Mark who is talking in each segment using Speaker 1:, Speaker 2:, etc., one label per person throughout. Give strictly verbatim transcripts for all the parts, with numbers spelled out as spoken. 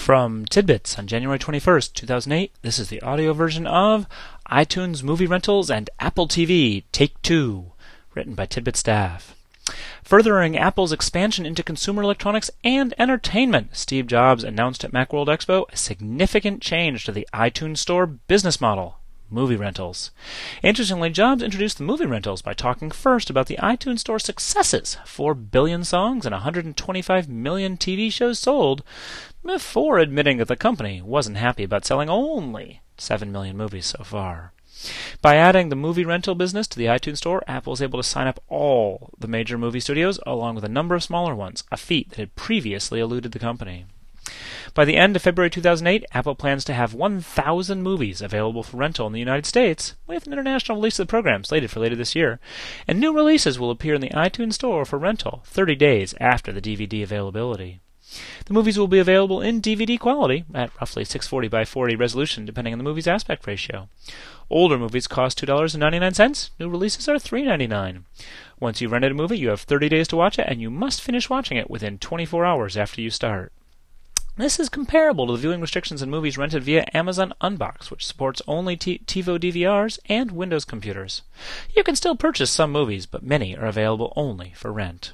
Speaker 1: From Tidbits on January twenty-first, two thousand eight, this is the audio version of iTunes Movie Rentals and Apple T V Take Two, written by Tidbit staff. Furthering Apple's expansion into consumer electronics and entertainment, Steve Jobs announced at Macworld Expo a significant change to the iTunes Store business model, movie rentals. Interestingly, Jobs introduced the movie rentals by talking first about the iTunes Store successes, four billion songs and one hundred twenty-five million T V shows sold, before admitting that the company wasn't happy about selling only seven million movies so far. By adding the movie rental business to the iTunes Store, Apple was able to sign up all the major movie studios along with a number of smaller ones, a feat that had previously eluded the company. By the end of February two thousand eight, Apple plans to have one thousand movies available for rental in the United States, with an international release of the program slated for later this year, and new releases will appear in the iTunes Store for rental thirty days after the D V D availability. The movies will be available in D V D quality at roughly six forty by forty resolution depending on the movie's aspect ratio. Older movies cost two dollars and ninety-nine cents. New releases are three dollars and ninety-nine cents. Once you've rented a movie, you have thirty days to watch it, and you must finish watching it within twenty-four hours after you start. This is comparable to the viewing restrictions in movies rented via Amazon Unbox, which supports only T- TiVo D V Rs and Windows computers. You can still purchase some movies, but many are available only for rent.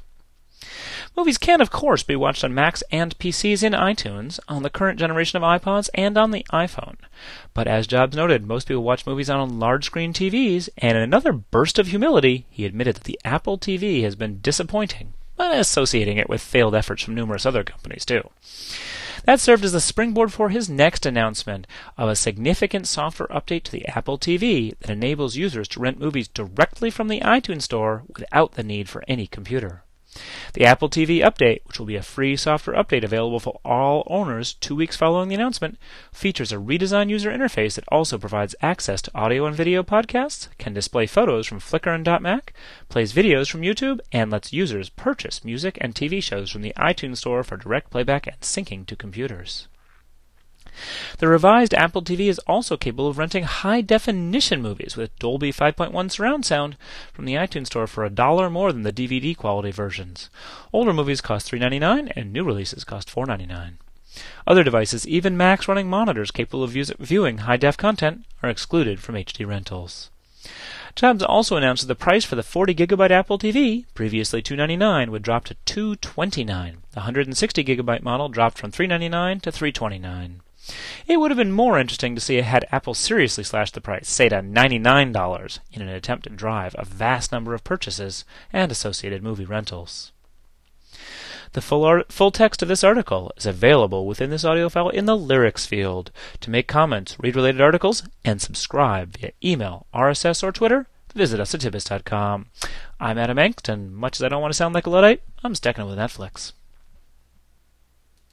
Speaker 1: Movies can, of course, be watched on Macs and P Cs in iTunes, on the current generation of iPods, and on the iPhone. But as Jobs noted, most people watch movies on large-screen T Vs, and in another burst of humility, he admitted that the Apple T V has been disappointing, associating it with failed efforts from numerous other companies, too. That served as the springboard for his next announcement of a significant software update to the Apple T V that enables users to rent movies directly from the iTunes Store without the need for any computer. The Apple T V update, which will be a free software update available for all owners two weeks following the announcement, features a redesigned user interface that also provides access to audio and video podcasts, can display photos from Flickr and .Mac, plays videos from YouTube, and lets users purchase music and T V shows from the iTunes Store for direct playback and syncing to computers. The revised Apple T V is also capable of renting high-definition movies with Dolby five point one surround sound from the iTunes Store for a dollar more than the D V D quality versions. Older movies cost three dollars and ninety-nine cents, and new releases cost four dollars and ninety-nine cents. Other devices, even Macs running monitors capable of view- viewing high-def content, are excluded from H D rentals. Jobs also announced that the price for the forty gigabyte Apple T V, previously two dollars and ninety-nine cents, would drop to two dollars and twenty-nine cents. The one hundred sixty gigabyte model dropped from three dollars and ninety-nine cents to three dollars and twenty-nine cents. It would have been more interesting to see had Apple seriously slashed the price, say to ninety-nine dollars, in an attempt to drive a vast number of purchases and associated movie rentals. The full, art, full text of this article is available within this audio file in the lyrics field. To make comments, read related articles, and subscribe via email, R S S, or Twitter, visit us at tidbits dot com. I'm Adam Engst, and much as I don't want to sound like a Luddite, I'm stacking it with Netflix.